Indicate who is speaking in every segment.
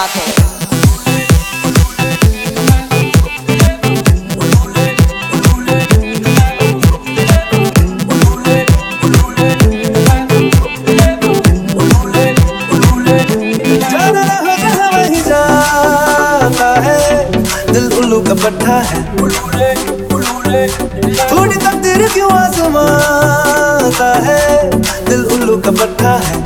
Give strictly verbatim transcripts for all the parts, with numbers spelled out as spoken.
Speaker 1: बात है।
Speaker 2: उल्लू का पट्टा है, थोड़ी तकदीर क्यों आजमाता है। दिल उल्लू का पट्टा है,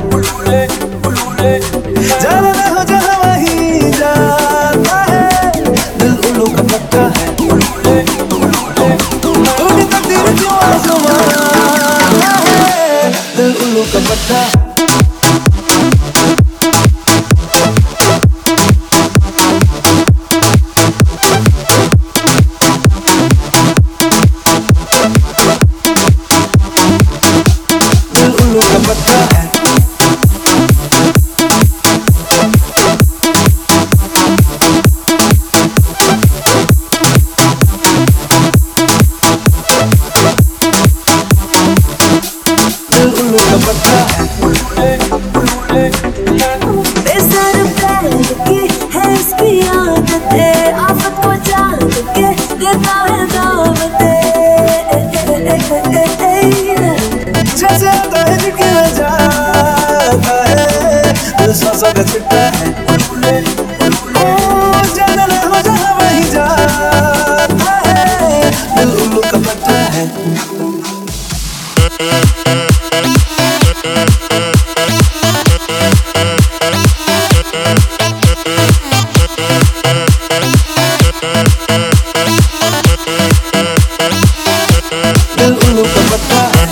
Speaker 2: जाना ना हो जहाँ वहीं जाता है। दिल उल्लू का पट्टा है, थोड़ी तकदीर क्यों आजमाता है। दिल उल्लू का पट्टा है। चिट्टा है, ओ जाना ना हो जहाँ वहीं जाता है। दिल उल्लू का पट्टा है। दिल उल्लू का पट्टा है।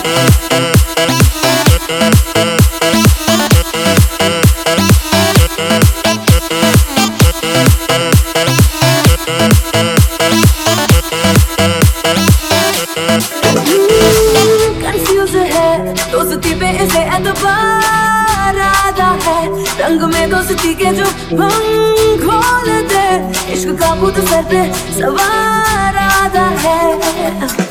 Speaker 3: दोस्ती पे इसे एतबार आदा है, रंग में दोस्ती के जो भंग खोल दे। इश्क का भूत सर पे सवार आदा है।